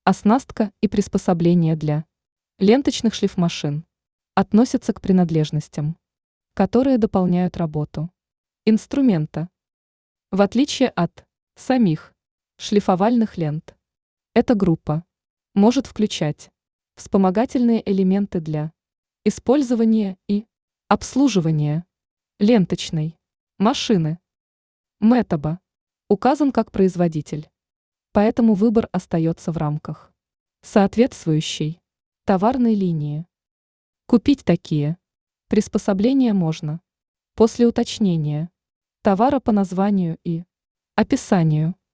Оснастка и приспособления для ленточных шлифмашин относятся к принадлежностям, которые дополняют работу инструмента. В отличие от самих шлифовальных лент, эта группа может включать вспомогательные элементы для использования и обслуживания ленточной машины. Метаба указан как производитель, поэтому выбор остается в рамках соответствующей товарной линии. Купить такие приспособления можно после уточнения товара по названию и описанию.